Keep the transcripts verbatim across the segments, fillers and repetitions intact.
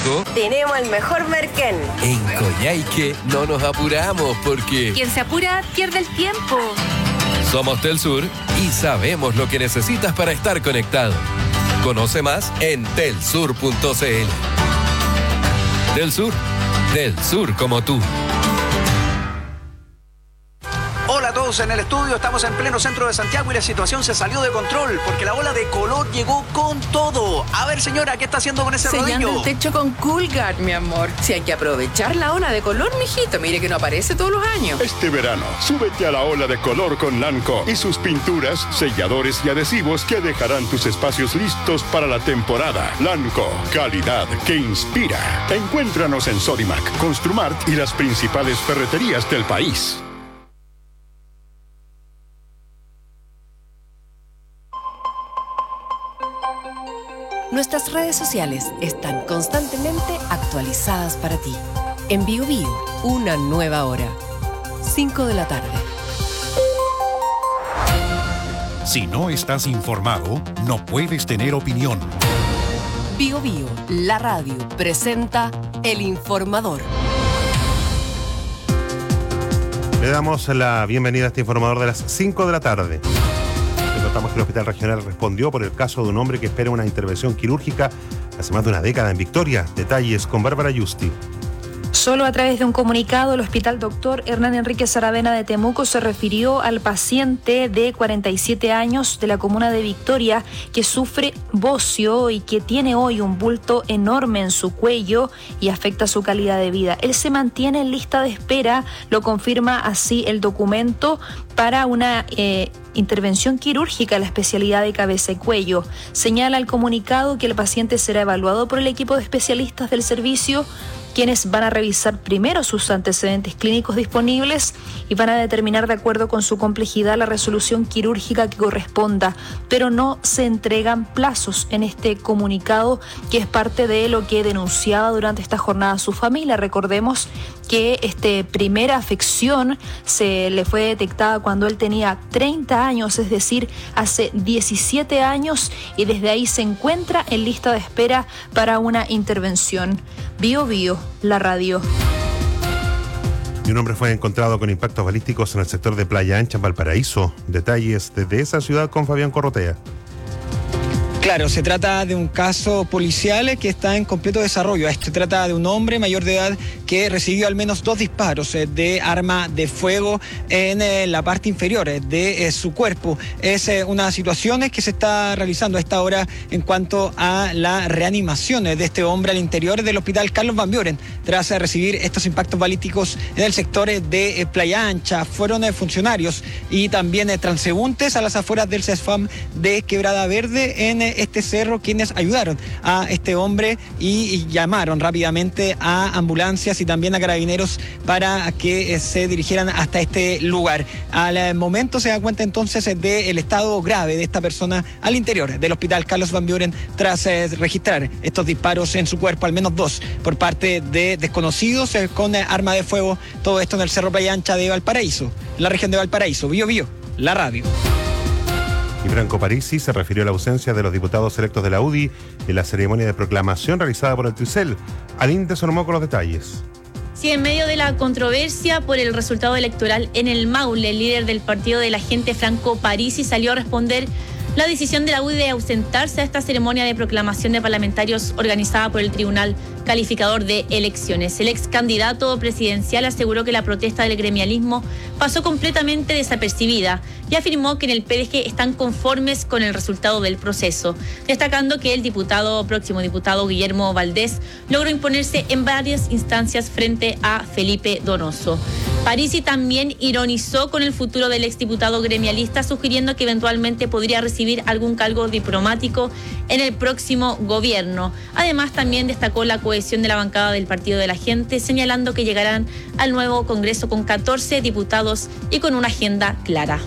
Vallejo tenemos el mejor merquén. En Coyhaique no nos apuramos porque quien se apura pierde el tiempo. Somos Telsur y sabemos lo que necesitas para estar conectado. Conoce más en telsur punto c l. Telsur, del sur como tú. Hola a todos en el estudio, estamos en pleno centro de Santiago y la situación se salió de control porque la ola de color llegó con todo. A ver, señora, ¿qué está haciendo con ese rodillo? Sellando el techo con Coolguard, mi amor. Si hay que aprovechar la ola de color, mijito, mire que no aparece todos los años. Este verano, súbete a la ola de color con Lanco y sus pinturas, selladores y adhesivos que dejarán tus espacios listos para la temporada. Lanco, calidad que inspira. Encuéntranos en Sodimac, Construmart y las principales ferreterías del país. Nuestras redes sociales están constantemente actualizadas para ti. En Bio Bio, una nueva hora. cinco de la tarde. Si no estás informado, no puedes tener opinión. Bio Bio, la radio, presenta El Informador. Le damos la bienvenida a este informador de las cinco de la tarde. Le contamos que el Hospital Regional respondió por el caso de un hombre que espera una intervención quirúrgica hace más de una década en Victoria. Detalles con Bárbara Yusti. Solo a través de un comunicado, el Hospital Doctor Hernán Enrique Saravena de Temuco se refirió al paciente de cuarenta y siete años de la comuna de Victoria que sufre bocio y que tiene hoy un bulto enorme en su cuello y afecta su calidad de vida. Él se mantiene en lista de espera, lo confirma así el documento para una eh, intervención quirúrgica en la especialidad de cabeza y cuello. Señala el comunicado que el paciente será evaluado por el equipo de especialistas del servicio, quienes van a revisar primero sus antecedentes clínicos disponibles y van a determinar de acuerdo con su complejidad la resolución quirúrgica que corresponda, pero no se entregan plazos en este comunicado, que es parte de lo que denunciaba durante esta jornada su familia. Recordemos que esta primera afección se le fue detectada cuando él tenía treinta años, es decir, hace diecisiete años, y desde ahí se encuentra en lista de espera para una intervención. Bio Bio, la radio. Y un hombre fue encontrado con impactos balísticos en el sector de Playa Ancha, en Valparaíso. Detalles desde esa ciudad con Fabián Corrotea. Claro, se trata de un caso policial que está en completo desarrollo. Se trata de un hombre mayor de edad que recibió al menos dos disparos de arma de fuego en la parte inferior de su cuerpo. Es una situación que se está realizando a esta hora en cuanto a la reanimación de este hombre al interior del hospital Carlos Van Buren tras recibir estos impactos balísticos en el sector de Playa Ancha. Fueron funcionarios y también transeúntes a las afueras del CESFAM de Quebrada Verde en este cerro quienes ayudaron a este hombre y llamaron rápidamente a ambulancias y también a carabineros para que se dirigieran hasta este lugar. Al momento se da cuenta entonces del estado grave de esta persona al interior del hospital Carlos Van Buren tras registrar estos disparos en su cuerpo, al menos dos, por parte de desconocidos con arma de fuego. Todo esto en el Cerro Playa Ancha de Valparaíso, en la región de Valparaíso. Bio Bio, la radio. Y Franco Parisi se refirió a la ausencia de los diputados electos de la U D I en la ceremonia de proclamación realizada por el Tricel. Aline se normó con los detalles. Sí, en medio de la controversia por el resultado electoral en el Maule, el líder del partido de la gente, Franco Parisi, salió a responder la decisión de la U D I de ausentarse a esta ceremonia de proclamación de parlamentarios organizada por el Tribunal Calificador de Elecciones. El ex candidato presidencial aseguró que la protesta del gremialismo pasó completamente desapercibida y afirmó que en el P D G están conformes con el resultado del proceso, destacando que el diputado, próximo diputado Guillermo Valdés, logró imponerse en varias instancias frente a Felipe Donoso. Parisi también ironizó con el futuro del exdiputado gremialista, sugiriendo que eventualmente podría recibir algún cargo diplomático en el próximo gobierno. Además, también destacó la cohesión de la bancada del Partido de la Gente, señalando que llegarán al nuevo Congreso con catorce diputados y con una agenda clara.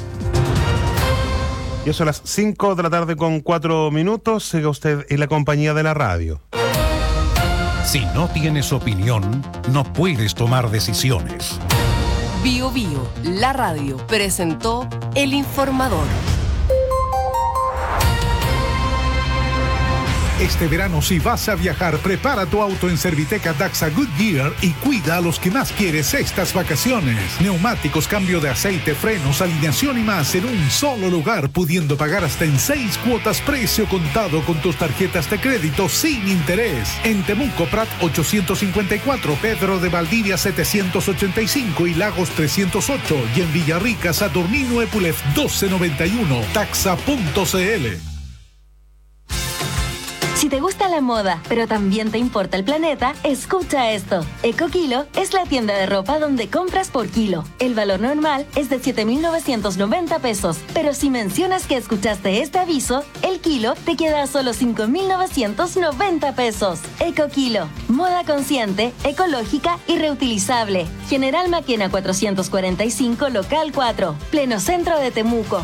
Y eso a las cinco de la tarde con cuatro minutos. Siga usted en la compañía de la radio. Si no tienes opinión, no puedes tomar decisiones. Bio Bio, la radio, presentó El Informador. Este verano, si vas a viajar, prepara tu auto en Serviteca Daxa Goodyear y cuida a los que más quieres estas vacaciones. Neumáticos, cambio de aceite, frenos, alineación y más en un solo lugar, pudiendo pagar hasta en seis cuotas precio contado con tus tarjetas de crédito sin interés. En Temuco, Prat ochocientos cincuenta y cuatro, Pedro de Valdivia setecientos ochenta y cinco y Lagos trescientos ocho. Y en Villarrica, Saturnino Epulef doce noventa y uno. Taxa punto c l. Si te gusta la moda, pero también te importa el planeta, escucha esto. EcoKilo es la tienda de ropa donde compras por kilo. El valor normal es de siete mil novecientos noventa pesos, pero si mencionas que escuchaste este aviso, el kilo te queda a solo cinco mil novecientos noventa pesos. EcoKilo, moda consciente, ecológica y reutilizable. General Maquena cuatrocientos cuarenta y cinco, local cuatro, pleno centro de Temuco.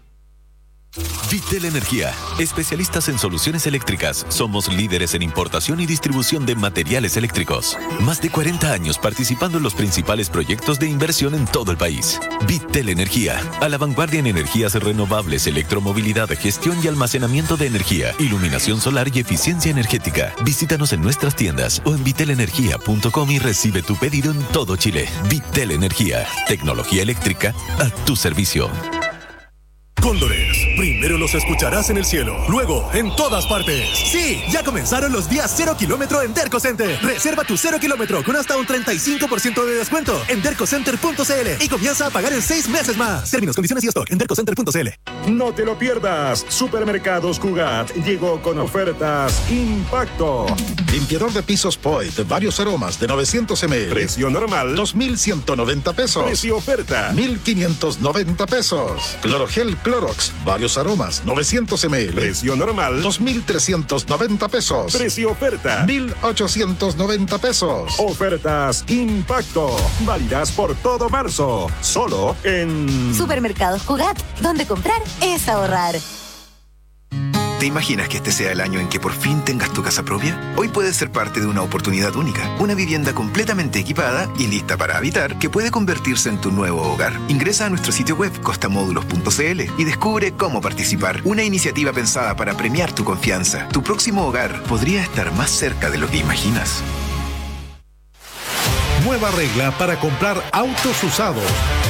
Vitel Energía, especialistas en soluciones eléctricas. Somos líderes en importación y distribución de materiales eléctricos. Más de cuarenta años participando en los principales proyectos de inversión en todo el país. Vitel Energía, a la vanguardia en energías renovables, electromovilidad, gestión y almacenamiento de energía, iluminación solar y eficiencia energética. Visítanos en nuestras tiendas o en vitel energía punto com y recibe tu pedido en todo Chile. Vitel Energía, tecnología eléctrica a tu servicio. Cóndores, primero los escucharás en el cielo, luego en todas partes. Sí, ya comenzaron los días cero kilómetro en Derco Center. Reserva tu cero kilómetro con hasta un treinta y cinco por ciento de descuento en derco center punto c l y comienza a pagar en seis meses más. Términos, condiciones y stock en derco center punto c l. No te lo pierdas. Supermercados Cugat llegó con ofertas Impacto. Limpiador de pisos Poet, varios aromas de novecientos mililitros. Precio normal dos mil ciento noventa pesos. Precio oferta mil quinientos noventa pesos. Clorogel Clorox, varios aromas, novecientos mililitros. Precio normal dos mil trescientos noventa pesos. Precio oferta mil ochocientos noventa pesos. Ofertas Impacto, válidas por todo marzo, solo en Supermercados Cugat, donde comprar es ahorrar. ¿Te imaginas que este sea el año en que por fin tengas tu casa propia? Hoy puedes ser parte de una oportunidad única, una vivienda completamente equipada y lista para habitar que puede convertirse en tu nuevo hogar. Ingresa a nuestro sitio web costamódulos punto c l y descubre cómo participar. Una iniciativa pensada para premiar tu confianza. Tu próximo hogar podría estar más cerca de lo que imaginas. Nueva regla para comprar autos usados.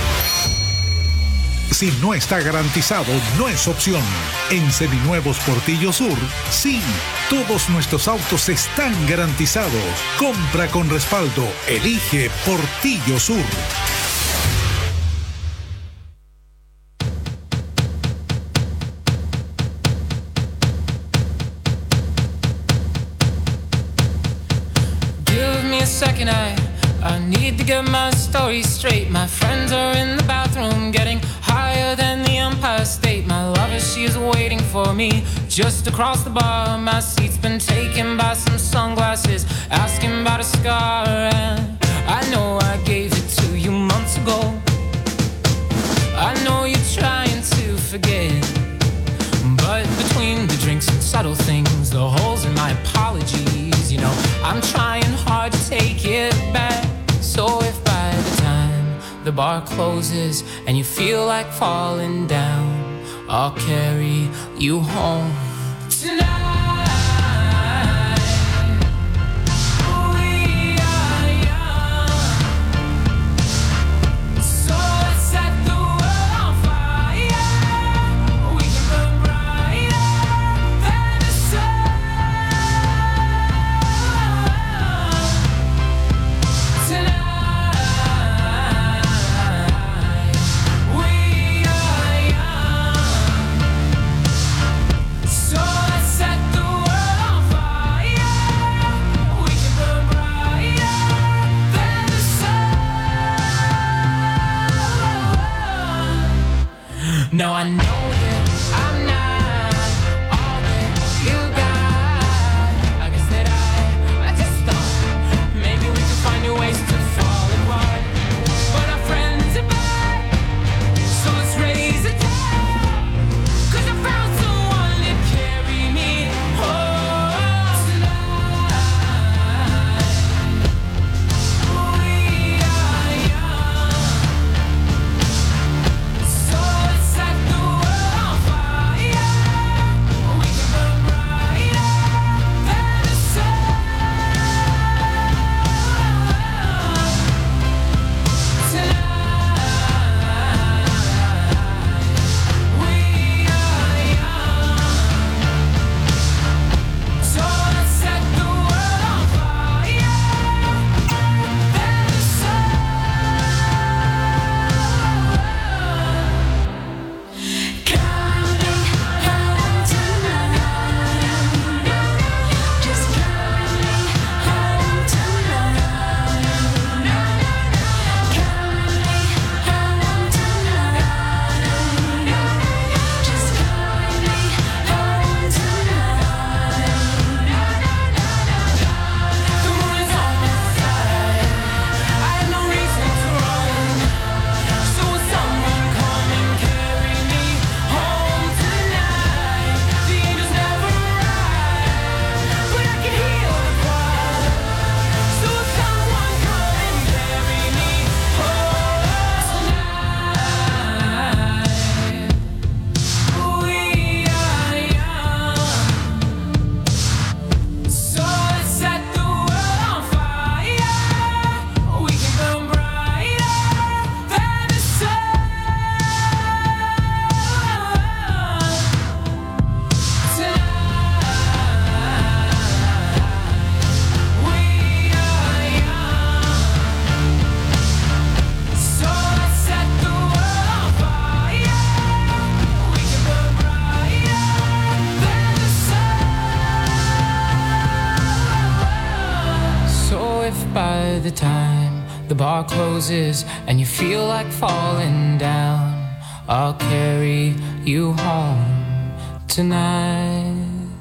Si no está garantizado, no es opción. En Seminuevos Portillo Sur, sí, todos nuestros autos están garantizados. Compra con respaldo. Elige Portillo Sur. Give me a second, I, I need to get my story straight. My friends are in the bathroom getting higher than the Empire State. My lover, she is waiting for me just across the bar. My seat's been taken by some sunglasses, asking about a scar. And I know I gave it to you months ago. I know you're trying to forget, but between the drinks and subtle things, the holes in my apologies, you know, I'm trying hard to take it back. So if by the time the bar closes and you feel like falling down, I'll carry you home tonight. No, I know that I'm not all that you got. I guess that I, I just thought maybe we could find new ways to fall apart. But our friends are back, so let's raise a toast. 'Cause I found someone to carry me home tonight. We are young, so let's set the world if by the time the bar closes and you feel like falling down, I'll carry you home tonight.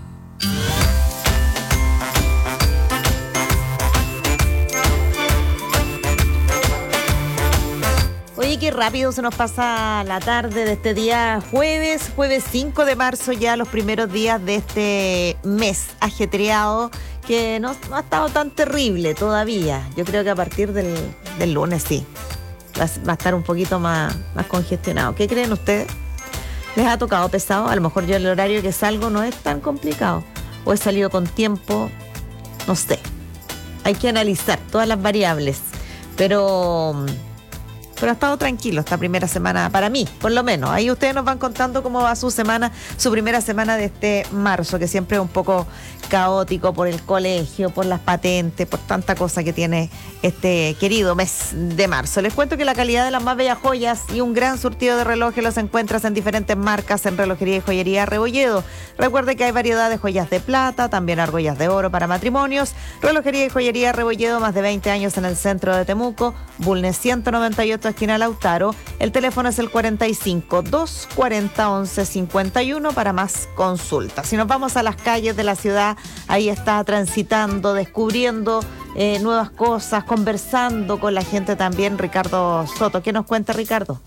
Oye, qué rápido se nos pasa la tarde de este día jueves, jueves cinco de marzo, ya los primeros días de este mes ajetreado, que no, no ha estado tan terrible todavía. Yo creo que a partir del, del lunes sí, va, va a estar un poquito más, más congestionado. ¿Qué creen ustedes? ¿Les ha tocado pesado? A lo mejor yo el horario que salgo no es tan complicado, o he salido con tiempo, no sé. Hay que analizar todas las variables, pero... Pero ha estado tranquilo esta primera semana, para mí, por lo menos. Ahí ustedes nos van contando cómo va su semana, su primera semana de este marzo, que siempre es un poco caótico por el colegio, por las patentes, por tanta cosa que tiene este querido mes de marzo. Les cuento que la calidad de las más bellas joyas y un gran surtido de relojes los encuentras en diferentes marcas en Relojería y Joyería Rebolledo. Recuerde que hay variedad de joyas de plata, también argollas de oro para matrimonios. Relojería y Joyería Rebolledo, más de veinte años en el centro de Temuco, Bulnes ciento noventa y ocho, esquina Lautaro. El teléfono es el cuarenta y cinco, doscientos cuarenta, once cincuenta y uno para más consultas. Si nos vamos a las calles de la ciudad, ahí está transitando, descubriendo eh, nuevas cosas, conversando con la gente también Ricardo Soto. ¿Qué nos cuenta, Ricardo?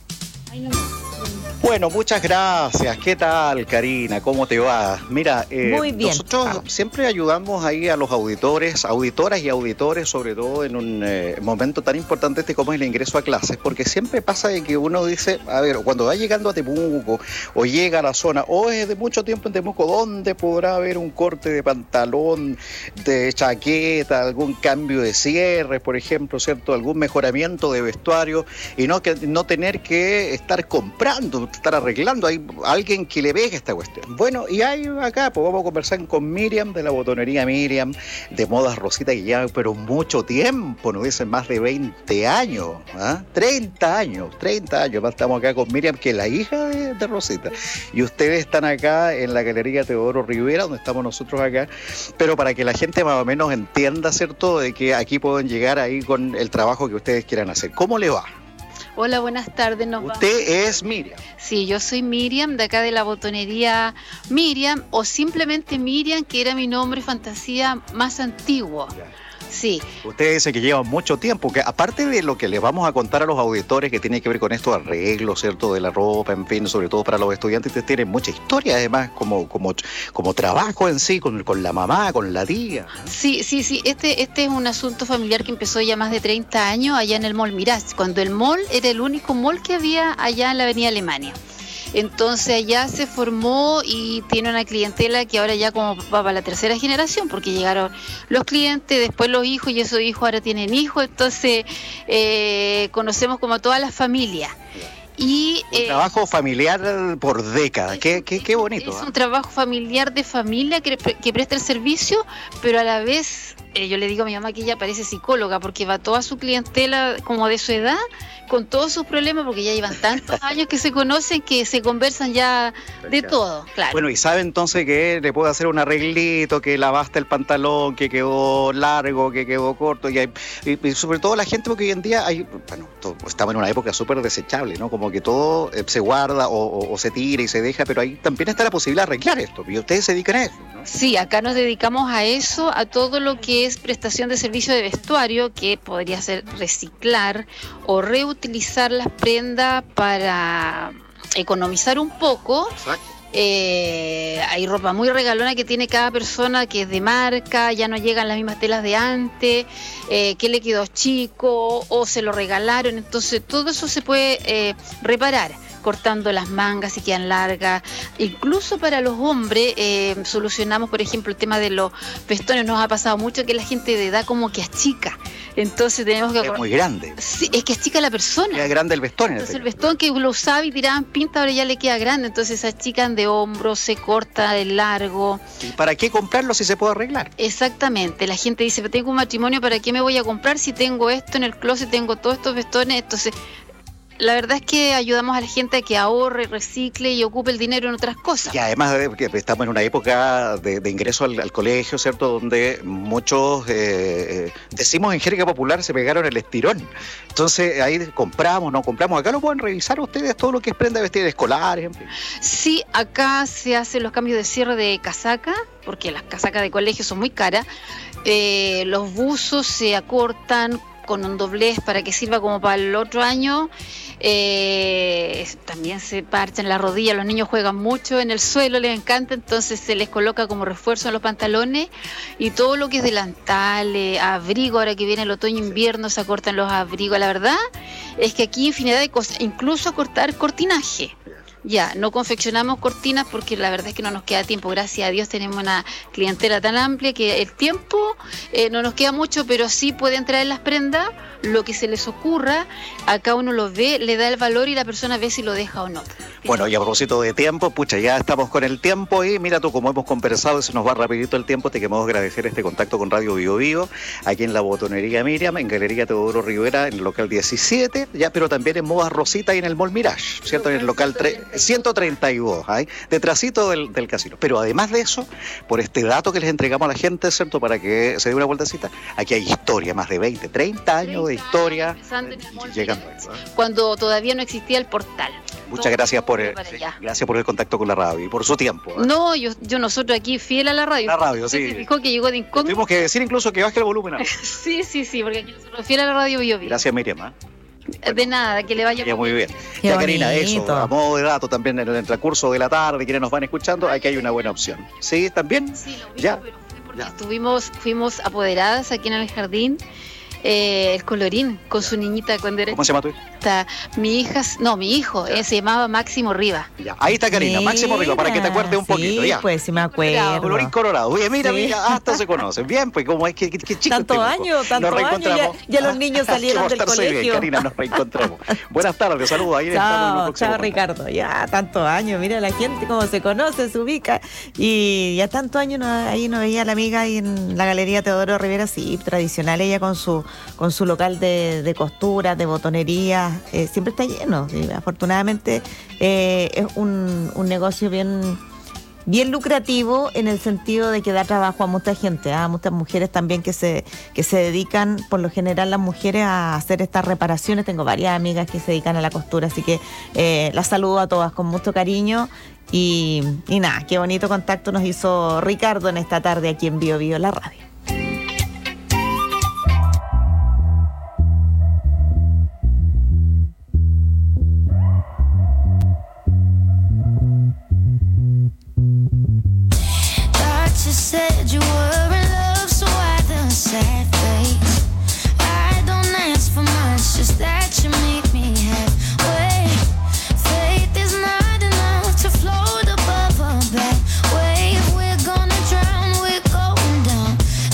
Bueno, muchas gracias. ¿Qué tal, Karina? ¿Cómo te va? Mira, eh, Muy bien. nosotros ah. siempre ayudamos ahí a los auditores, auditoras y auditores, sobre todo en un eh, momento tan importante este como es el ingreso a clases, porque siempre pasa de que uno dice, a ver, cuando va llegando a Temuco o llega a la zona, o es de mucho tiempo en Temuco, ¿dónde podrá haber un corte de pantalón, de chaqueta, algún cambio de cierre, por ejemplo, ¿cierto? Algún mejoramiento de vestuario y no, que, no tener que estar comprando, estar arreglando, hay alguien que le veje esta cuestión. Bueno, y hay acá, pues vamos a conversar con Miriam de la botonería Miriam, de Modas Rosita, que lleva pero mucho tiempo, nos dicen más de veinte años, ¿ah? treinta años, treinta años, estamos acá con Miriam, que es la hija de, de Rosita, y ustedes están acá en la Galería Teodoro Rivera, donde estamos nosotros acá, pero para que la gente más o menos entienda, ¿cierto?, de que aquí pueden llegar ahí con el trabajo que ustedes quieran hacer. ¿Cómo le va? Hola, buenas tardes. Nos Usted va... es Miriam. Sí, yo soy Miriam, de acá de la botonería Miriam, o simplemente Miriam, que era mi nombre fantasía más antiguo. Ya. Sí. Usted dice que lleva mucho tiempo, que aparte de lo que les vamos a contar a los auditores que tiene que ver con estos arreglos, ¿cierto?, de la ropa, en fin, sobre todo para los estudiantes, ustedes tienen mucha historia, además, como, como, como trabajo en sí, con, con la mamá, con la tía. Sí, sí, sí, este, este es un asunto familiar que empezó ya más de treinta años allá en el Mall Mirage, cuando el mall era el único mall que había allá en la avenida Alemania. Entonces allá se formó y tiene una clientela que ahora ya como va para la tercera generación, porque llegaron los clientes, después los hijos, y esos hijos ahora tienen hijos, entonces eh, conocemos como a todas las familias. Y, un eh, trabajo familiar por décadas, qué, qué, qué bonito. Es ¿eh? un trabajo familiar de familia que, que presta el servicio, pero a la vez, eh, yo le digo a mi mamá que ella parece psicóloga, porque va toda su clientela como de su edad, con todos sus problemas, porque ya llevan tantos años que se conocen, que se conversan ya de todo, claro. Bueno, y sabe entonces que le puede hacer un arreglito, que lavaste el pantalón, que quedó largo, que quedó corto, y, hay, y, y sobre todo la gente, porque hoy en día hay, bueno, todo, estamos en una época súper desechable, ¿no? Como que todo eh, se guarda o, o, o se tira y se deja, pero ahí también está la posibilidad de arreglar esto, y ustedes se dedican a eso, ¿no? Sí, acá nos dedicamos a eso, a todo lo que es prestación de servicio de vestuario, que podría ser reciclar o reutilizar las prendas para economizar un poco. Exacto. Eh, hay ropa muy regalona que tiene cada persona, que es de marca, ya no llegan las mismas telas de antes, eh, que le quedó chico o se lo regalaron, entonces todo eso se puede eh, reparar, cortando las mangas si quedan largas. Incluso para los hombres eh, solucionamos, por ejemplo, el tema de los vestones. Nos ha pasado mucho que la gente de edad como que achica, entonces tenemos que... Es muy grande. Sí, es que achica la persona. Queda grande el vestón. Entonces el vestón que lo usaba y tiraban pinta, ahora ya le queda grande, entonces se achican de hombros, se corta de largo. ¿Y para qué comprarlo si se puede arreglar? Exactamente, la gente dice, tengo un matrimonio, ¿para qué me voy a comprar si tengo esto en el closet, tengo todos estos vestones? Entonces la verdad es que ayudamos a la gente a que ahorre, recicle y ocupe el dinero en otras cosas. Y además de que estamos en una época de, de ingreso al, al colegio, ¿cierto? Donde muchos, eh, decimos en jerga popular, se pegaron el estirón. Entonces ahí compramos, no compramos. Acá lo pueden revisar ustedes todo lo que es prenda de vestir escolares, en fin. Sí, acá se hacen los cambios de cierre de casaca, porque las casacas de colegio son muy caras. Eh, los buzos se acortan con un doblez para que sirva como para el otro año. Eh, también se parchan la rodilla, los niños juegan mucho en el suelo, les encanta, entonces se les coloca como refuerzo en los pantalones, y todo lo que es delantal, eh, abrigo, ahora que viene el otoño-invierno se acortan los abrigos. La verdad es que aquí infinidad de cosas, incluso cortar cortinaje. Ya, no confeccionamos cortinas porque la verdad es que no nos queda tiempo. Gracias a Dios tenemos una clientela tan amplia que el tiempo eh, no nos queda mucho, pero sí pueden traer las prendas, lo que se les ocurra. Acá uno lo ve, le da el valor y la persona ve si lo deja o no. Bueno, y a propósito de tiempo, pucha, ya estamos con el tiempo y mira tú, como hemos conversado, se nos va rapidito el tiempo, te queremos agradecer este contacto con Radio Bio Bio, aquí en la Botonería Miriam, en Galería Teodoro Rivera, en el local diecisiete, ya, pero también en Modas Rosita y en el Mall Mirage, ¿cierto? En el local ciento treinta y dos, ¿eh? Detrásito del, del casino. Pero además de eso, por este dato que les entregamos a la gente, ¿cierto? Para que se dé una vueltecita, aquí hay historia, más de veinte, treinta años de historia, eh, llegando a eso, ¿eh? Cuando todavía no existía el portal. Muchas gracias por el, sí, gracias por el contacto con la radio y por su tiempo, ¿eh? No, yo, yo nosotros aquí fiel a la radio. La radio, sí. Se dijo que llegó de incógnito. Tuvimos que decir incluso que baje el volumen. Sí, sí, sí, porque aquí nosotros fiel a la radio Bio Bio. Gracias, Miriam, ¿eh? Bueno, de nada, que le vaya ya, muy bien. Qué ya, Karina, bonito. eso, a modo de dato también en el transcurso de la tarde, quienes nos van escuchando, aquí hay una buena opción. ¿Sí? ¿También? Sí, lo mismo, ya. Pero fue porque ya. Estuvimos, fuimos apoderadas aquí en el jardín, eh, el Colorín, con su niñita cuando era... ¿Cómo se llama tu hija? Mi hija, no, mi hijo, eh, se llamaba Máximo Rivas. Ya. Ahí está Karina, Mira, Máximo Rivas, para que te acuerdes un sí, poquito. Ya. Pues sí me acuerdo. Colorín Colorado. Oye, mira, Sí. mira, hasta se conocen. Bien, pues como es que, que, que chico. Tantos años, tantos años, ya, ya los niños salieron del colegio. Bien, Karina, nos reencontramos. Buenas tardes, saludos. Ahí estamos en el Chao, próximo chao contacto. Ricardo, ya tantos años, mira la gente cómo se conoce, se ubica, y ya tantos años no, ahí no veía a la amiga ahí en la Galería Teodoro Rivera, sí, tradicional ella con su con su local de, de costura, de botonería, eh, siempre está lleno, sí, afortunadamente eh, es un, un negocio bien bien lucrativo en el sentido de que da trabajo a mucha gente, a muchas mujeres también que se que se dedican, por lo general las mujeres, a hacer estas reparaciones. Tengo varias amigas que se dedican a la costura, así que eh, las saludo a todas con mucho cariño y, y nada, qué bonito contacto nos hizo Ricardo en esta tarde aquí en Bio Bio, la radio. You said you were in love, so why the sad face? I don't ask for much, just that you make me halfway. Faith is not enough to float above a bad wave. We're gonna drown, we're going down.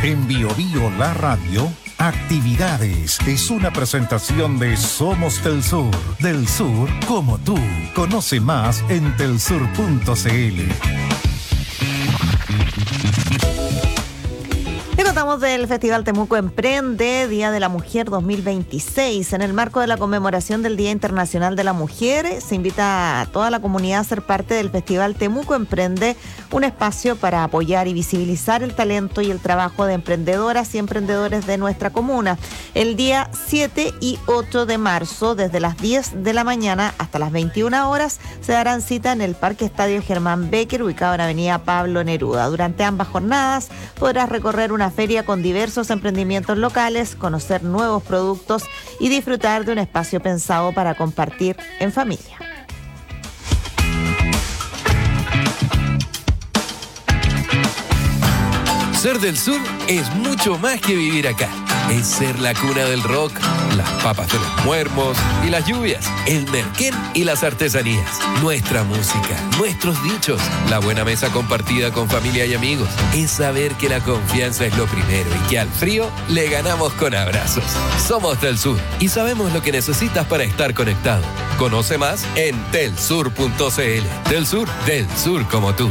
En Bio Bio La Radio, Actividades es una presentación de Somos del Sur, del sur como tú. Conoce más en telsur punto cl. Le contamos del Festival Temuco Emprende, Día de la Mujer dos mil veintiséis. En el marco de la conmemoración del Día Internacional de la Mujer, se invita a toda la comunidad a ser parte del Festival Temuco Emprende, un espacio para apoyar y visibilizar el talento y el trabajo de emprendedoras y emprendedores de nuestra comuna. El día siete y ocho de marzo, desde las diez de la mañana hasta las veintiuna horas, se darán cita en el Parque Estadio Germán Becker, ubicado en Avenida Pablo Neruda. Durante ambas jornadas podrás recorrer una feria con diversos emprendimientos locales, conocer nuevos productos y disfrutar de un espacio pensado para compartir en familia. Ser del sur es mucho más que vivir acá. Es ser la cuna del rock, las papas de los muermos y las lluvias, el merquén y las artesanías, nuestra música, nuestros dichos, la buena mesa compartida con familia y amigos. Es saber que la confianza es lo primero y que al frío le ganamos con abrazos. Somos del sur y sabemos lo que necesitas para estar conectado. Conoce más en telsur punto cl. Del sur, del sur como tú.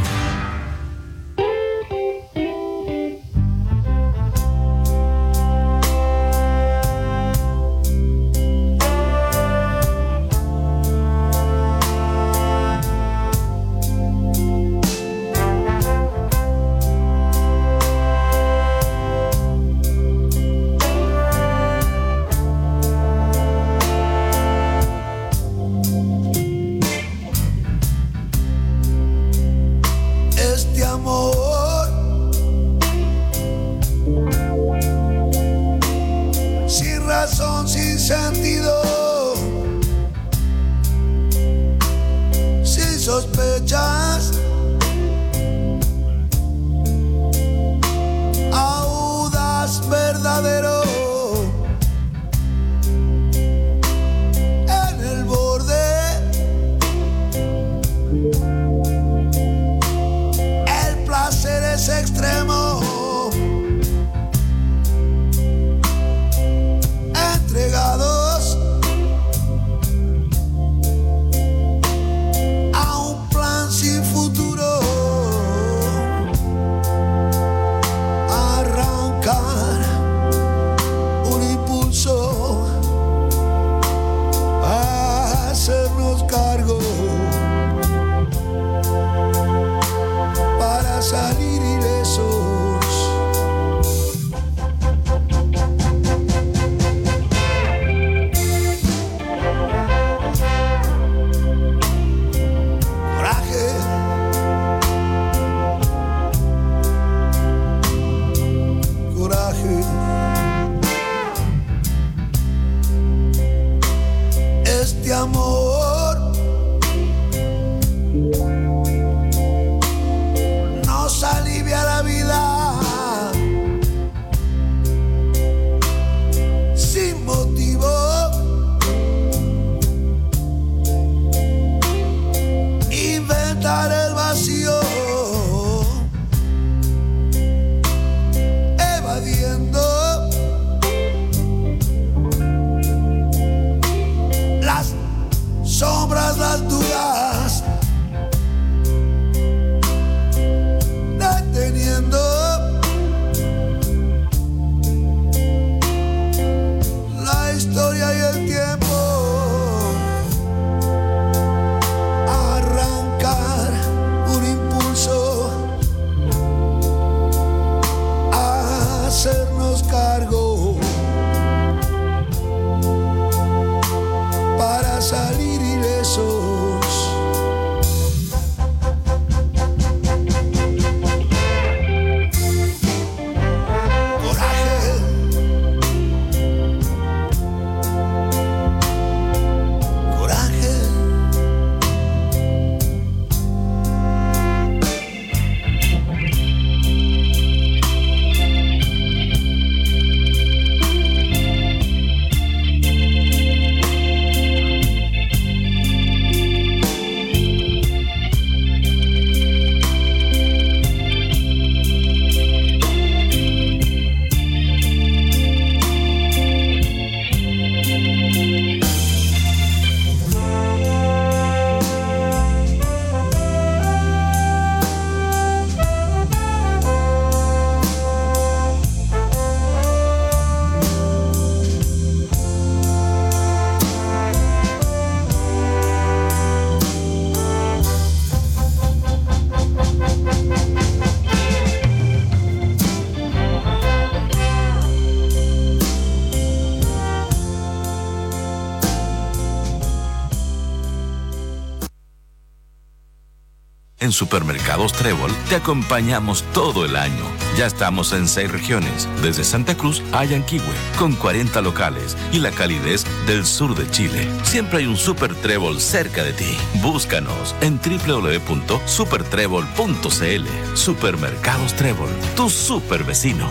En Supermercados Trébol te acompañamos todo el año. Ya estamos en seis regiones, desde Santa Cruz a Yanquihue, con cuarenta locales y la calidez del sur de Chile. Siempre hay un Super Trébol cerca de ti. Búscanos en doble u doble u doble u punto super trébol punto c l. Supermercados Trébol, tu super vecino.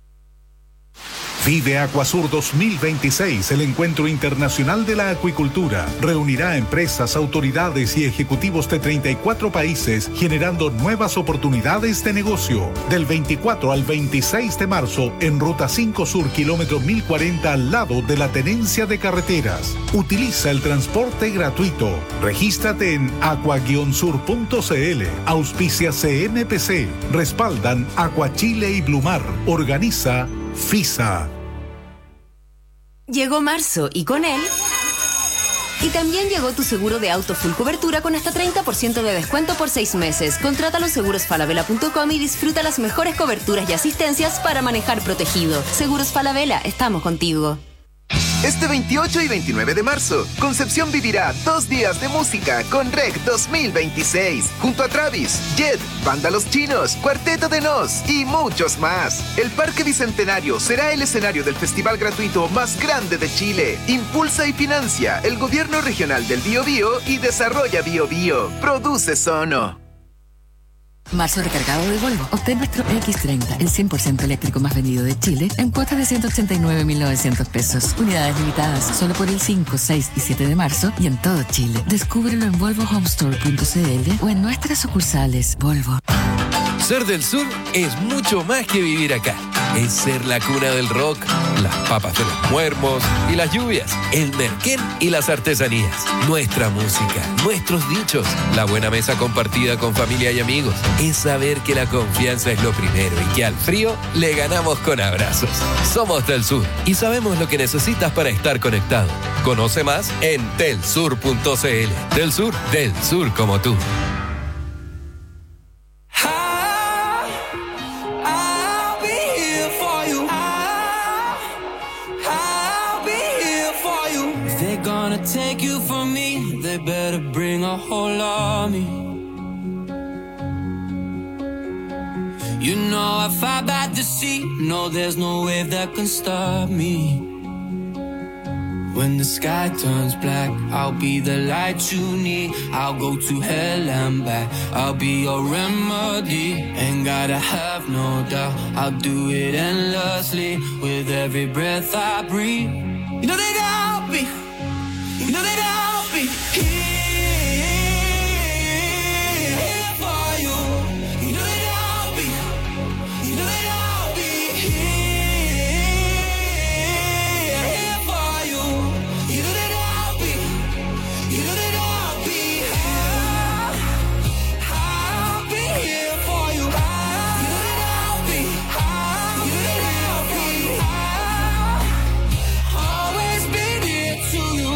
Vive Acuasur dos mil veintiséis, el encuentro internacional de la acuicultura. Reunirá a empresas, autoridades y ejecutivos de treinta y cuatro países, generando nuevas oportunidades de negocio. Del veinticuatro al veintiséis de marzo, en Ruta cinco Sur, kilómetro mil cuarenta, al lado de la Tenencia de Carreteras. Utiliza el transporte gratuito. Regístrate en aqua guion sur punto c l. Auspicia C M P C. Respaldan Acuachile y Blumar. Organiza FISA. Llegó marzo y con él... Y también llegó tu seguro de auto full cobertura con hasta treinta por ciento de descuento por seis meses. Contrátalo en seguros falabella punto com y disfruta las mejores coberturas y asistencias para manejar protegido. Seguros Falabella, estamos contigo. Este veintiocho y veintinueve de marzo, Concepción vivirá dos días de música con R E C dos mil veintiséis, junto a Travis, Jet, Banda Los Chinos, Cuarteto de Nos y muchos más. El Parque Bicentenario será el escenario del festival gratuito más grande de Chile. Impulsa y financia el Gobierno Regional del Biobío y Desarrolla Biobío. Produce Sono. Marzo recargado de Volvo. Obtén nuestro equis treinta, el cien por ciento eléctrico más vendido de Chile, en cuotas de ciento ochenta y nueve mil novecientos pesos. Unidades limitadas solo por el cinco, seis y siete de marzo y en todo Chile. Descúbrelo en volvo home store punto c l o en nuestras sucursales Volvo. Ser del Sur es mucho más que vivir acá. Es ser la cuna del rock, las papas de los muermos y las lluvias, el merquén y las artesanías, nuestra música, nuestros dichos, la buena mesa compartida con familia y amigos. Es saber que la confianza es lo primero y que al frío le ganamos con abrazos. Somos del Sur y sabemos lo que necesitas para estar conectado. Conoce más en telsur punto c l. Del Sur, del Sur como tú. Take you from me, they better bring a whole army. You know I fight by the sea, no there's no wave that can stop me. When the sky turns black, I'll be the light you need. I'll go to hell and back, I'll be your remedy. Ain't gotta have no doubt, I'll do it endlessly. With every breath I breathe, you know they got me. You know that I'll be here, here for you. You know that I'll be, you know that I'll be here, here for you. You know that I'll be, you know that I'll be here. I'll be here for you. You know that I'll be, you know that I'll be. Always been here to you.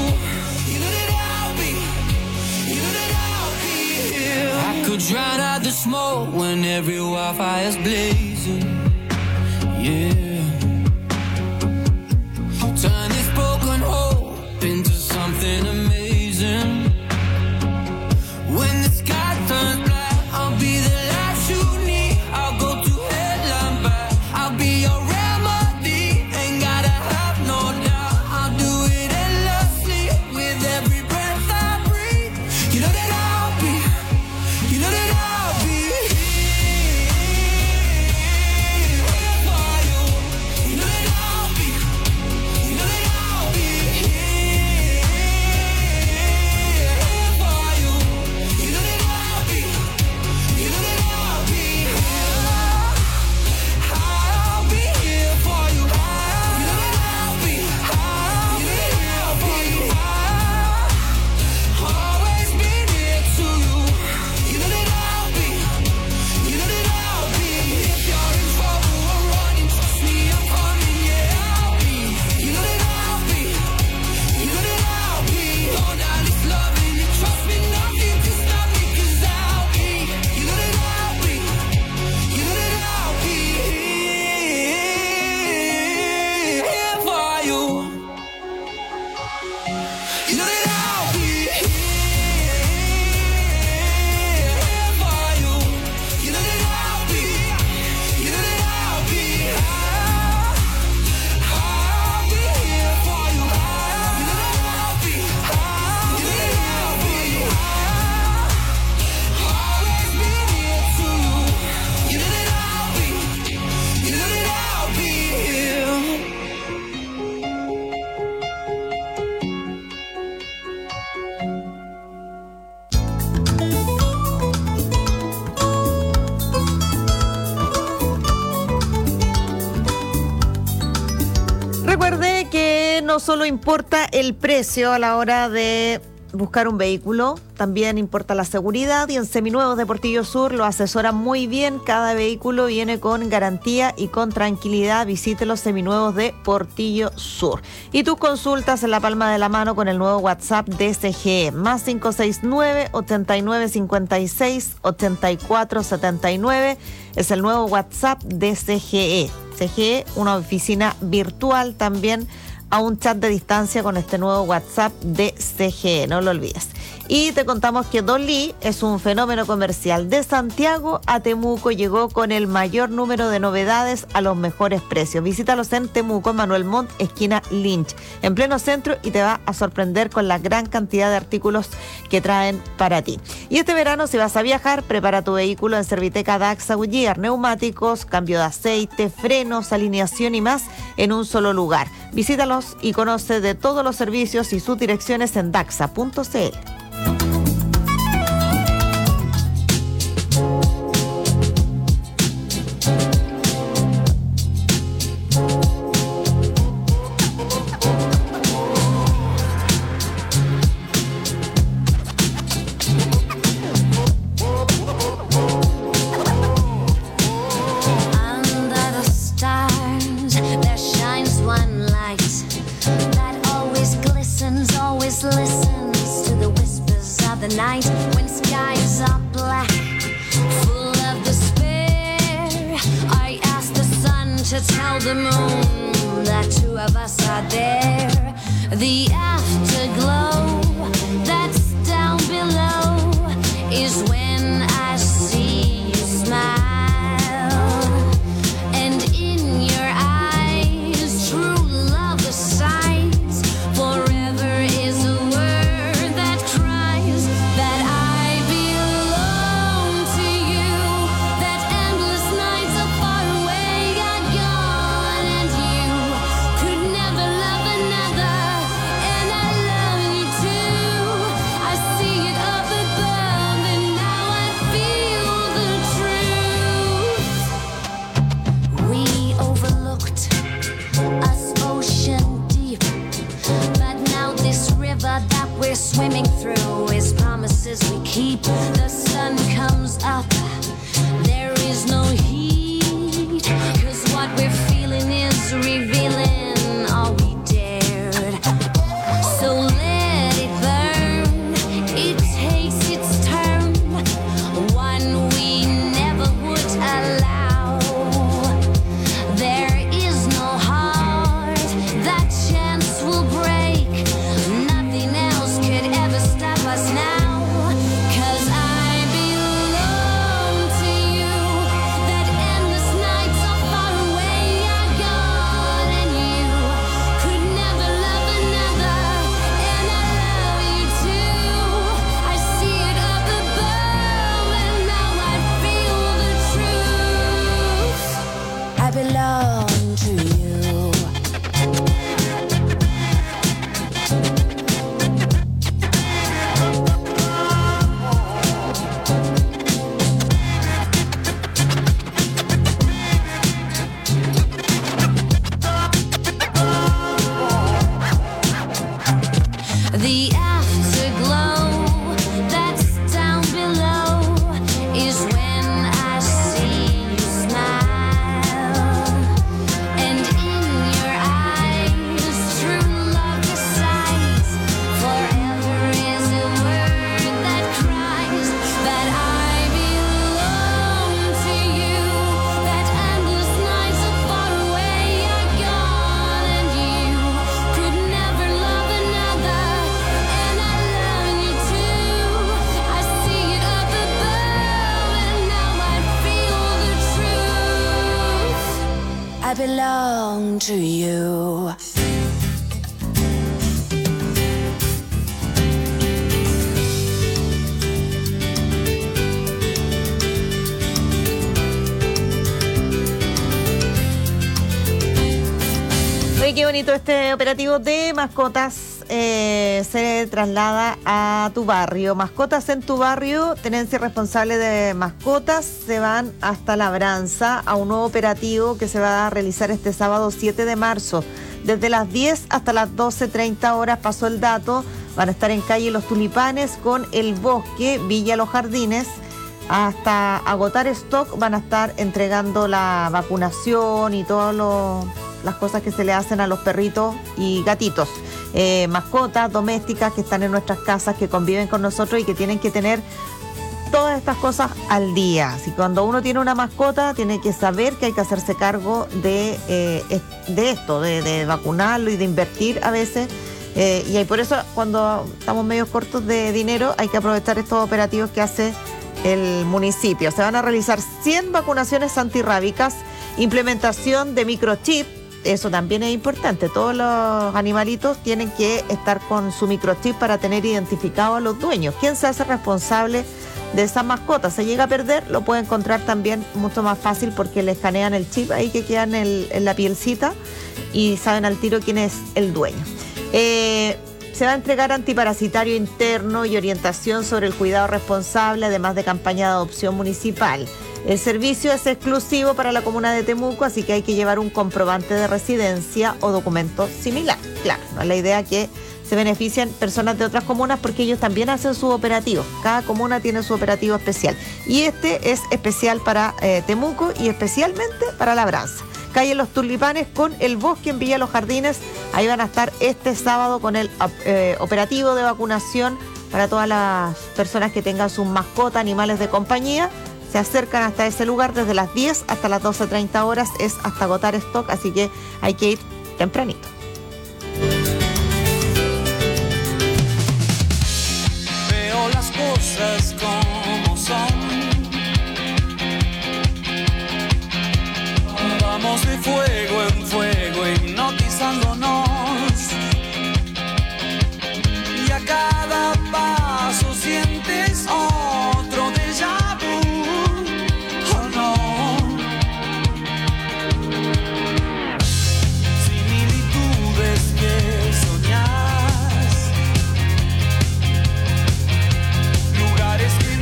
Could drown out the smoke when every wildfire's blazing. Yeah. Turn this broken hope into something amazing. When the sky turns black, I'll be the light you need. I'll go to hell and back, I'll be your remedy. Ain't gotta have no doubt, I'll do it endlessly. With every breath I breathe, you know that I'll be, you know that I'll be here for you. no solo importa el precio a la hora de buscar un vehículo, también importa la seguridad, y en Seminuevos de Portillo Sur lo asesoran muy bien. Cada vehículo viene con garantía y con tranquilidad. Visite los Seminuevos de Portillo Sur. Y tus consultas en la palma de la mano con el nuevo WhatsApp de C G E, más cinco seis nueve, ochenta y nueve cincuenta y seis, ochenta y cuatro setenta y nueve, es el nuevo WhatsApp de C G E. C G E, una oficina virtual también, a un chat de distancia con este nuevo WhatsApp de C G E, no lo olvides. Y te contamos que Dolly es un fenómeno comercial. De Santiago a Temuco llegó con el mayor número de novedades a los mejores precios. Visítalos en Temuco, Manuel Montt, esquina Lynch, en pleno centro, y te va a sorprender con la gran cantidad de artículos que traen para ti. Y este verano, si vas a viajar, prepara tu vehículo en Serviteca Daxa Goodyear. Neumáticos, cambio de aceite, frenos, alineación y más en un solo lugar. Visítalos y conoce de todos los servicios y sus direcciones en daxa punto c l. belong to you. Oye, qué bonito este operativo de mascotas. Eh, se traslada a tu barrio. Mascotas en tu barrio, tenencia responsable de mascotas, se van hasta Labranza a un nuevo operativo que se va a realizar este sábado siete de marzo. Desde las diez hasta las doce treinta horas pasó el dato. Van a estar en calle Los Tulipanes con El Bosque, Villa Los Jardines. Hasta agotar stock van a estar entregando la vacunación y todas las cosas que se le hacen a los perritos y gatitos. Eh, mascotas domésticas que están en nuestras casas, que conviven con nosotros y que tienen que tener todas estas cosas al día. Así que cuando uno tiene una mascota, tiene que saber que hay que hacerse cargo de, eh, de esto, de, de vacunarlo y de invertir a veces. Eh, y por eso, cuando estamos medio cortos de dinero, hay que aprovechar estos operativos que hace el municipio. Se van a realizar cien vacunaciones antirrábicas, implementación de microchip. Eso también es importante. Todos los animalitos tienen que estar con su microchip para tener identificados a los dueños. ¿Quién se hace responsable de esas mascotas? Se llega a perder, lo puede encontrar también mucho más fácil porque le escanean el chip ahí que queda en, el, en la pielcita y saben al tiro quién es el dueño. Eh, se va a entregar antiparasitario interno y orientación sobre el cuidado responsable, además de campaña de adopción municipal. El servicio es exclusivo para la comuna de Temuco, así que hay que llevar un comprobante de residencia o documento similar. Claro, no es la idea que se benefician personas de otras comunas porque ellos también hacen sus operativos. Cada comuna tiene su operativo especial. Y este es especial para eh, Temuco y especialmente para Labranza. Calle Los Tulipanes con El Bosque en Villa Los Jardines. Ahí van a estar este sábado con el eh, operativo de vacunación para todas las personas que tengan sus mascotas, animales de compañía. Se acercan hasta ese lugar desde las diez hasta las doce treinta horas, es hasta agotar stock, así que hay que ir tempranito. Veo las cosas como son. Vamos de fuego en fuego hipnotizándonos. Y a cada paso sientes otro déjà vu. Lugares que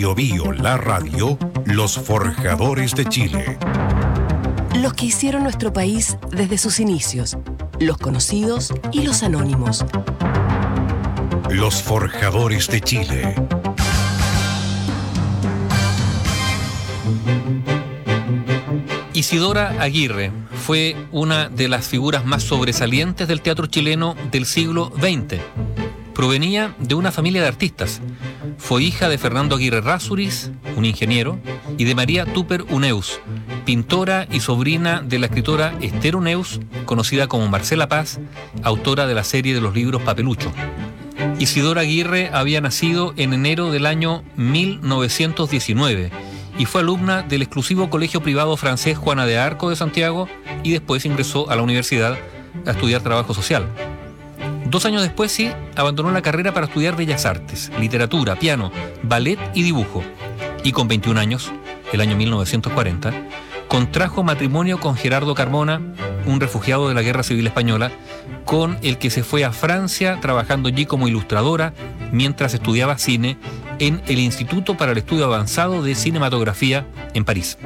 Bio Bio, la radio, los forjadores de Chile. Los que hicieron nuestro país desde sus inicios, los conocidos y los anónimos. Los forjadores de Chile. Isidora Aguirre fue una de las figuras más sobresalientes del teatro chileno del siglo veinte. Provenía de una familia de artistas. Fue hija de Fernando Aguirre Rázuriz, un ingeniero, y de María Tupper Uneus, pintora y sobrina de la escritora Esther Uneus, conocida como Marcela Paz, autora de la serie de los libros Papelucho. Isidora Aguirre había nacido en enero del año mil novecientos diecinueve y fue alumna del exclusivo colegio privado francés Juana de Arco de Santiago y después ingresó a la universidad a estudiar trabajo social. Dos años después, sí, abandonó la carrera para estudiar Bellas Artes, literatura, piano, ballet y dibujo. Y con veintiún años, el año mil novecientos cuarenta, contrajo matrimonio con Gerardo Carmona, un refugiado de la Guerra Civil Española, con el que se fue a Francia trabajando allí como ilustradora mientras estudiaba cine en el Instituto para el Estudio Avanzado de Cinematografía en París.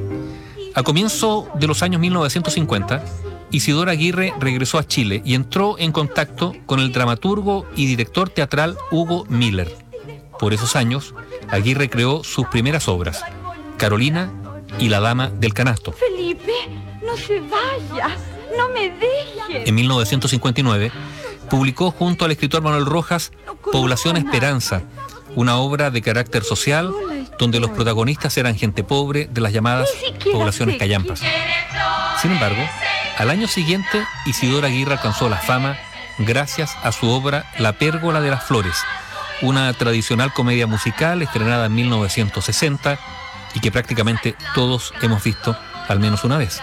A comienzo de los años mil novecientos cincuenta, Isidora Aguirre regresó a Chile y entró en contacto con el dramaturgo y director teatral Hugo Miller. Por esos años, Aguirre creó sus primeras obras, Carolina y La Dama del Canasto. Felipe, no se vaya, no me dejes. En mil novecientos cincuenta y nueve, publicó junto al escritor Manuel Rojas Población Esperanza, una obra de carácter social donde los protagonistas eran gente pobre de las llamadas poblaciones callampas. Sin embargo, al año siguiente, Isidora Aguirre alcanzó la fama gracias a su obra La Pérgola de las Flores, una tradicional comedia musical estrenada en mil novecientos sesenta y que prácticamente todos hemos visto al menos una vez.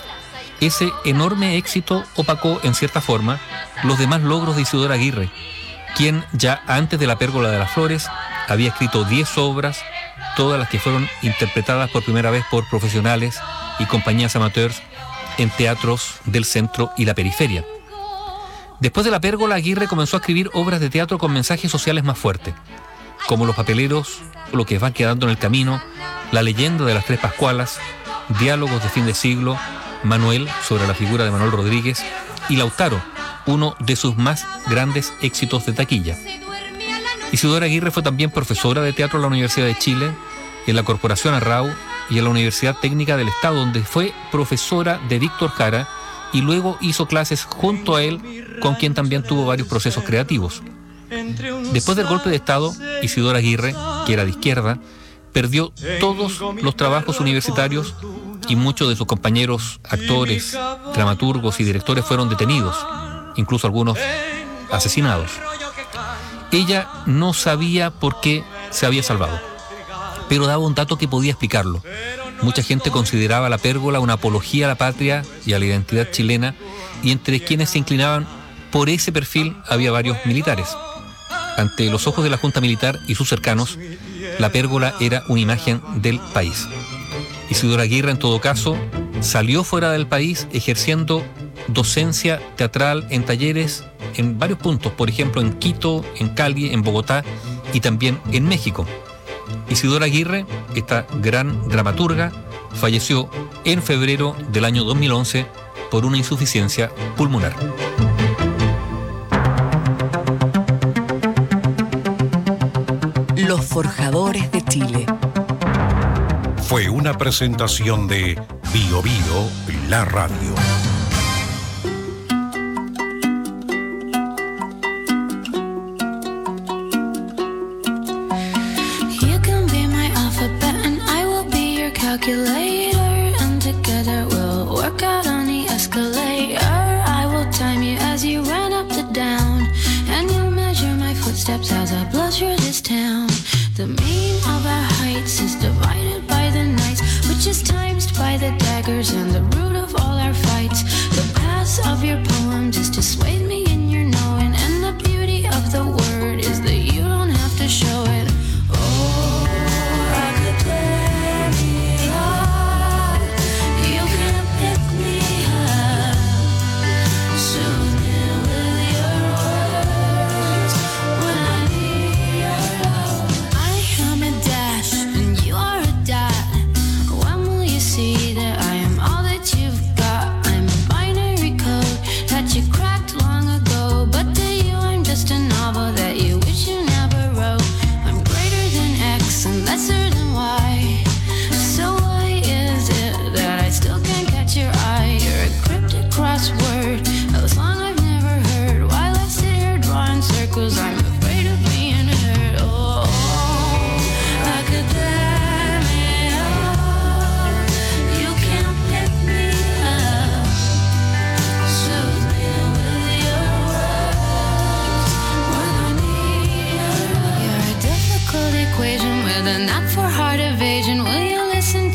Ese enorme éxito opacó, en cierta forma, los demás logros de Isidora Aguirre, quien ya antes de La Pérgola de las Flores había escrito diez obras, todas las que fueron interpretadas por primera vez por profesionales y compañías amateurs en teatros del centro y la periferia. Después de La Pérgola, Aguirre comenzó a escribir obras de teatro con mensajes sociales más fuertes, como Los Papeleros, Lo que va quedando en el camino, La leyenda de las tres Pascualas, Diálogos de fin de siglo, Manuel, sobre la figura de Manuel Rodríguez, y Lautaro, uno de sus más grandes éxitos de taquilla. Isidora Aguirre fue también profesora de teatro en la Universidad de Chile, en la Corporación Arrau y en la Universidad Técnica del Estado, donde fue profesora de Víctor Jara y luego hizo clases junto a él, con quien también tuvo varios procesos creativos. Después del golpe de Estado, Isidora Aguirre, que era de izquierda, perdió todos los trabajos universitarios y muchos de sus compañeros actores, dramaturgos y directores fueron detenidos, incluso algunos asesinados. Ella no sabía por qué se había salvado, pero daba un dato que podía explicarlo. Mucha gente consideraba La Pérgola una apología a la patria y a la identidad chilena, y entre quienes se inclinaban por ese perfil había varios militares. Ante los ojos de la Junta Militar y sus cercanos, La Pérgola era una imagen del país. Isidora Aguirre, en todo caso, salió fuera del país ejerciendo docencia teatral en talleres en varios puntos, por ejemplo en Quito, en Cali, en Bogotá y también en México. Isidora Aguirre, esta gran dramaturga, falleció en febrero del año dos mil once por una insuficiencia pulmonar. Los forjadores de Chile. Fue una presentación de Bio Bio, la radio. You can be my alphabet and I will be your calculator, and together we'll work out on the escalator. I will time you as you run up the down, and you'll measure my footsteps as I blush through this town. The mean of our heights is divided by the nights, which is times by the daggers and the root of all our fights. The pass of your poems is to sway me in your knowing, and the beauty of the word is that you don't have to show it. Oh, academia, you can pick me up, soothe me with your words when I need your love. I am a dash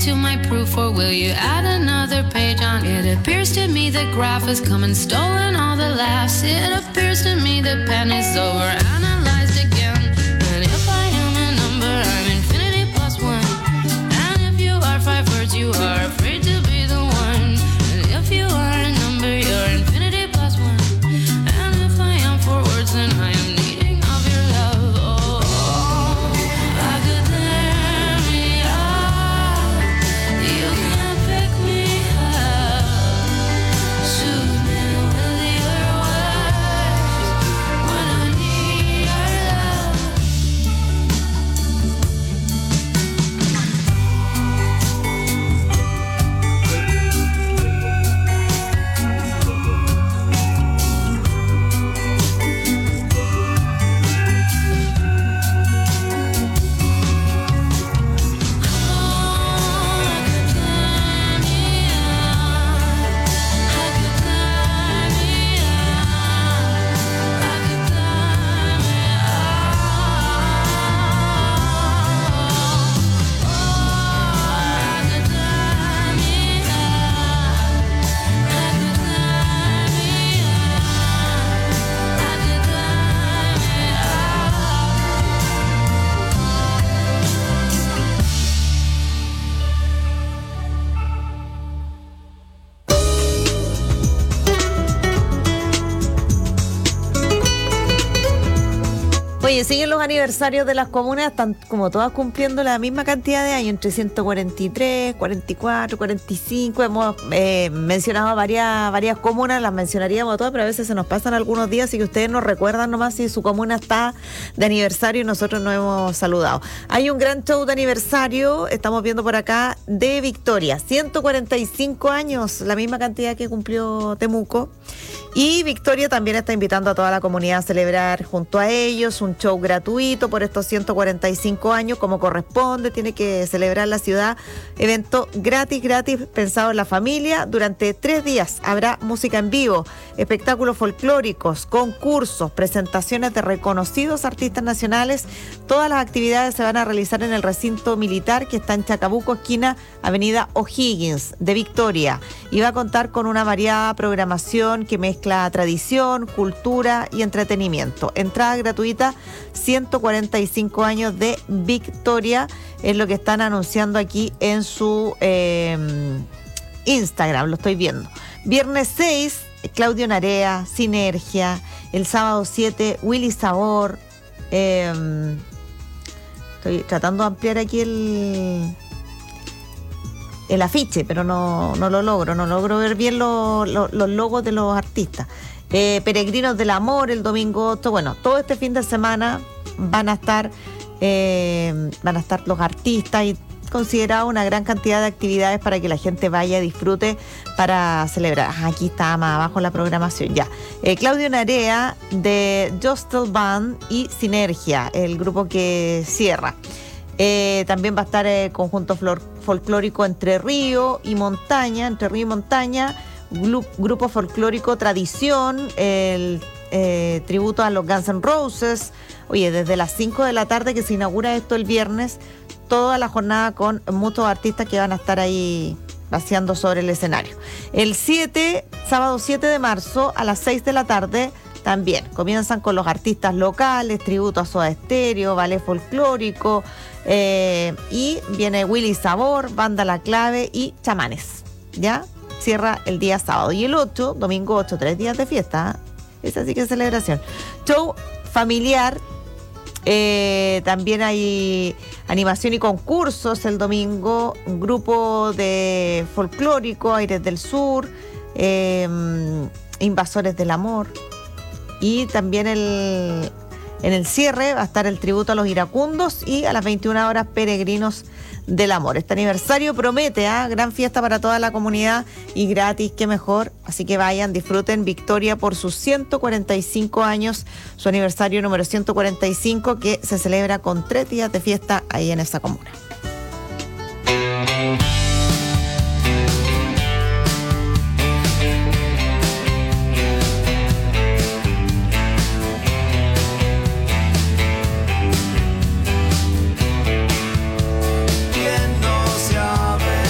to my proof, or will you add another page on? It appears to me the graph has come and stolen all the laughs. It appears to me the pen is overanalyzed again. And if I am a number, I'm infinity plus one. And if you are five words, you are afraid to be the one. And if you are a number, you're infinity plus one. And if I am four words, then I am needing of your love. Oh, I could tear me up. You can pick me up. Soothe me with your words when I need your love. Oye, siguen los aniversarios de las comunas, están como todas cumpliendo la misma cantidad de años, entre ciento cuarenta y tres, cuarenta y cuatro, cuarenta y cinco. Hemos eh, mencionado varias, varias comunas, las mencionaríamos todas, pero a veces se nos pasan algunos días, así que ustedes nos recuerdan nomás si su comuna está de aniversario y nosotros nos hemos saludado. Hay un gran show de aniversario, estamos viendo por acá, de Victoria, ciento cuarenta y cinco años, la misma cantidad que cumplió Temuco. Y Victoria también está invitando a toda la comunidad a celebrar junto a ellos un show gratuito por estos ciento cuarenta y cinco años, como corresponde, tiene que celebrar la ciudad. Evento gratis, gratis, pensado en la familia. Durante tres días habrá música en vivo, espectáculos folclóricos, concursos, presentaciones de reconocidos artistas nacionales. Todas las actividades se van a realizar en el recinto militar que está en Chacabuco, esquina Avenida O'Higgins de Victoria. Y va a contar con una variada programación que mezcla tradición, cultura y entretenimiento. Entrada gratuita, ciento cuarenta y cinco años de Victoria, es lo que están anunciando aquí en su eh, Instagram, lo estoy viendo. Viernes seis, Claudio Narea, Sinergia. El sábado siete, Willy Sabor. Eh, estoy tratando de ampliar aquí el... el afiche, pero no, no lo logro, no logro ver bien lo, lo, los logos de los artistas. Eh, Peregrinos del Amor, el domingo ocho, bueno, todo este fin de semana van a estar, eh, van a estar los artistas y considerado una gran cantidad de actividades para que la gente vaya y disfrute para celebrar. Aquí está más abajo la programación, ya. Eh, Claudio Narea de Jostel Band y Sinergia, el grupo que cierra. Eh, también va a estar el conjunto flor, folclórico Entre Río y Montaña, Entre Río y Montaña, glu, grupo folclórico Tradición, el eh, tributo a los Guns N' Roses. Oye, desde las cinco de la tarde que se inaugura esto el viernes, toda la jornada con muchos artistas que van a estar ahí paseando sobre el escenario. El siete, sábado siete de marzo a las seis de la tarde, también comienzan con los artistas locales, tributo a Soda Stereo, ballet folclórico, eh, y viene Willy Sabor, Banda La Clave y Chamanes. ¿Ya? Cierra el día sábado. Y el ocho, domingo ocho, tres días de fiesta. ¿Eh? Esa sí que es celebración. Show familiar. Eh, también hay animación y concursos el domingo. Un grupo de folclórico, Aires del Sur, eh, Invasores del Amor. Y también el, en el cierre va a estar el tributo a los iracundos y a las veintiuna horas Peregrinos del Amor. Este aniversario promete, ¿eh? Gran fiesta para toda la comunidad y gratis, qué mejor. Así que vayan, disfruten Victoria por sus ciento cuarenta y cinco años, su aniversario número ciento cuarenta y cinco, que se celebra con tres días de fiesta ahí en esa comuna. ¿Quién no se abre?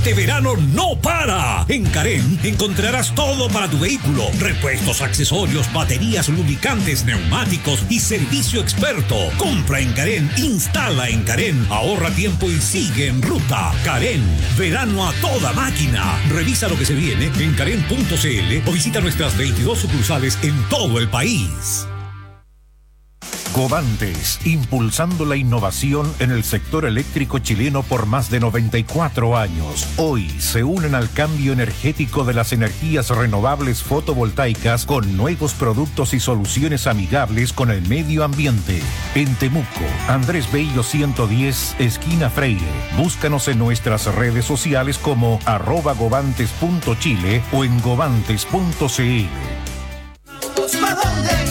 Este verano no para. En Carén encontrarás todo para tu vehículo: repuestos, accesorios, baterías, lubricantes, neumáticos y servicio experto. Compra en Carén, instala en Carén, ahorra tiempo y sigue en ruta. Carén, verano a toda máquina. Revisa lo que se viene en carén punto c l o visita nuestras veintidós sucursales en todo el país. Covantes, impulsando la innovación en el sector eléctrico chileno por más de noventa y cuatro años. Hoy se unen al cambio energético de las energías renovables fotovoltaicas con nuevos productos y soluciones amigables con el medio ambiente. En Temuco, Andrés Bello ciento diez, esquina Freire. Búscanos en nuestras redes sociales como arroba govantes punto chile o en govantes punto c l.